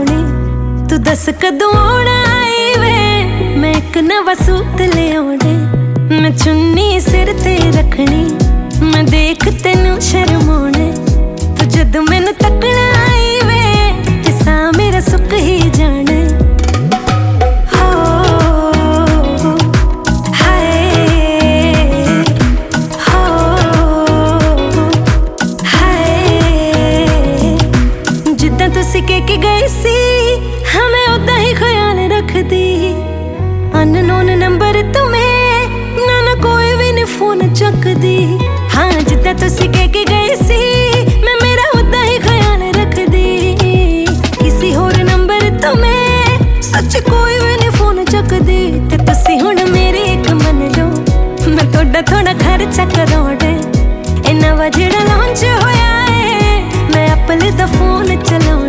सोने तू दस कदों आउणा आई वे मैं एक नवा सूट ले आउणे मैं चुन्नी सिर ते रखनी मैं देख तेनू शर्माउने तू जद मैनू तकना आई वे ते सा मेरा सुख ही जाने के गई सी हमें उदा ही ख्याल रखदी अननोन नंबर तुम्हें ना कोई भी नहीं फोन चकदी हाँ जिद्दां तुसी कह के गई सी मैं मेरा उदा ही ख्याल रखदी किसी होर नंबर तुम्हें सच कोई भी नहीं फोन चकदी ते तुसी हुण मेरी एक मन लो मैं थोड़ा थोड़ा खर्चा कराउणे ए नवा जेड़ा लॉन्च होया है मैं एप्पल दा फोन चलाउणा